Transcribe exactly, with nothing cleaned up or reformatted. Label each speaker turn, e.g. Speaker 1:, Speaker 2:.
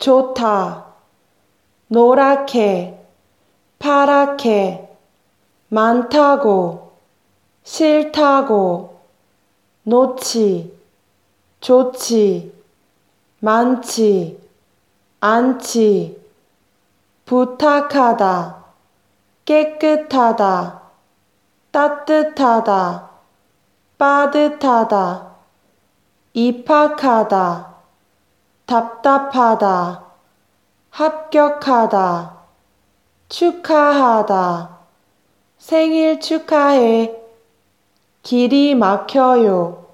Speaker 1: 좋다, 노랗게, 파랗게, 많다고, 싫다고, 놓지, 좋지, 많지, 않지, 부탁하다, 깨끗하다, 따뜻하다, 빠듯하다, 입학하다, 답답하다, 합격하다, 축하하다, 생일 축하해, 길이 막혀요.